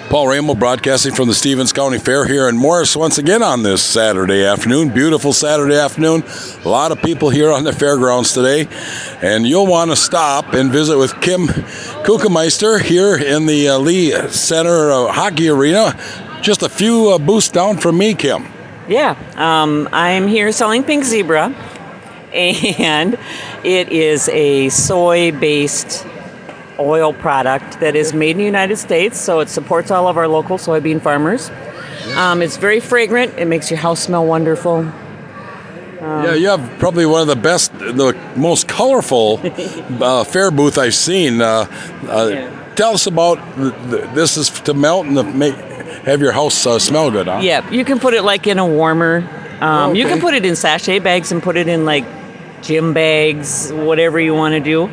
Paul Ramo broadcasting from the Stevens County Fair here in Morris once again on this Saturday afternoon. Beautiful Saturday afternoon. A lot of people here on the fairgrounds today. And you'll want to stop and visit with Kim Kuchenmeister here in the Lee Center Hockey Arena. Just a few booths down from me, Kim. Yeah, I'm here selling Pink Zebra. And it is a soy-based oil product that is made in the United States, so it supports all of our local soybean farmers. It's very fragrant. It makes your house smell wonderful. Yeah, you have probably one of the best, the most colorful fair booth I've seen. Tell us about this is to melt and have your house smell good, huh? Yeah, you can put it like in a warmer. You can put it in sachet bags and put it in like gym bags, whatever you want to do.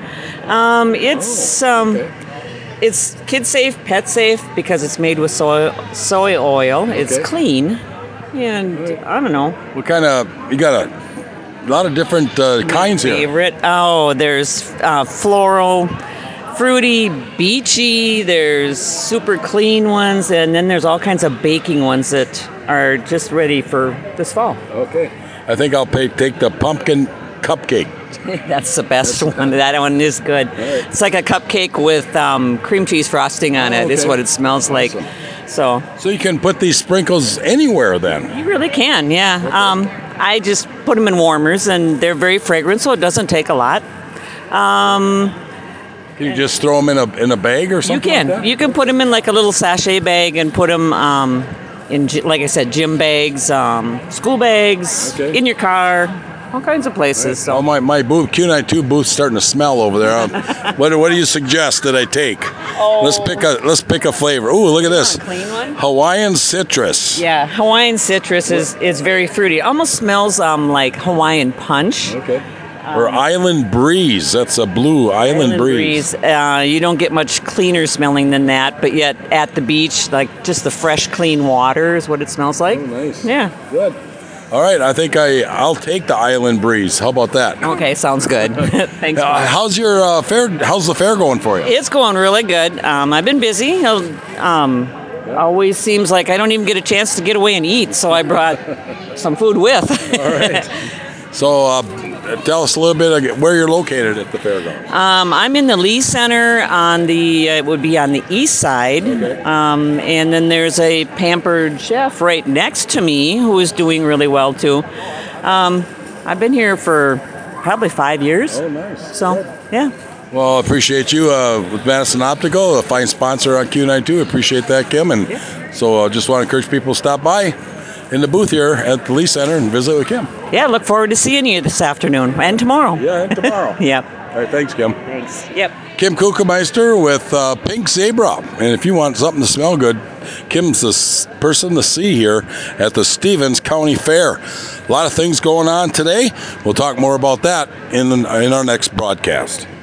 It's kid safe, pet safe because it's made with soy oil. It's clean, and I don't know. What kind of you got a lot of different kinds here. Favorite? Oh, there's floral, fruity, beachy. There's super clean ones, and then there's all kinds of baking ones that are just ready for this fall. Okay. I think I'll take the pumpkin cupcake. That's the best one. That one is good. Right. It's like a cupcake with cream cheese frosting on it. Is what it smells like. So you can put these sprinkles anywhere then? You really can, yeah. I just put them in warmers, and they're very fragrant, so it doesn't take a lot. Can you just throw them in a bag or something? You can. Like that? You can put them in like a little sachet bag and put them in, like I said, gym bags, school bags, in your car. All kinds of places. Right. So. Oh, my booth, Q92 booth's starting to smell over there. What do you suggest that I take? Oh. Let's pick a flavor. Ooh, look at this. A clean one? Hawaiian citrus. Yeah, Hawaiian citrus is very fruity. It almost smells like Hawaiian punch. Okay. Or Island Breeze. That's a blue Island Breeze. You don't get much cleaner smelling than that, but yet at the beach, like just the fresh, clean water is what it smells like. Oh, nice. Yeah. Good. All right, I think I'll take the Island Breeze. How about that? Okay, sounds good. Thanks. How's your fair? How's the fair going for you? It's going really good. I've been busy. Always seems like I don't even get a chance to get away and eat, so I brought some food with. All right. So tell us a little bit of where you're located at the fairgrounds. I'm in the Lee Center it would be on the east side. Okay. And then there's a Pampered Chef right next to me who is doing really well too. I've been here for probably 5 years. Oh, nice. So, yeah. Well, I appreciate you with Madison Optical, a fine sponsor on Q92. Appreciate that, Kim. And so I just want to encourage people to stop by in the booth here at the Lee Center and visit with Kim. Yeah, look forward to seeing you this afternoon and tomorrow. Yeah, and tomorrow. Yep. All right, thanks, Kim. Thanks. Yep. Kim Kuchenmeister with Pink Zebra. And if you want something to smell good, Kim's the person to see here at the Stevens County Fair. A lot of things going on today. We'll talk more about that in our next broadcast.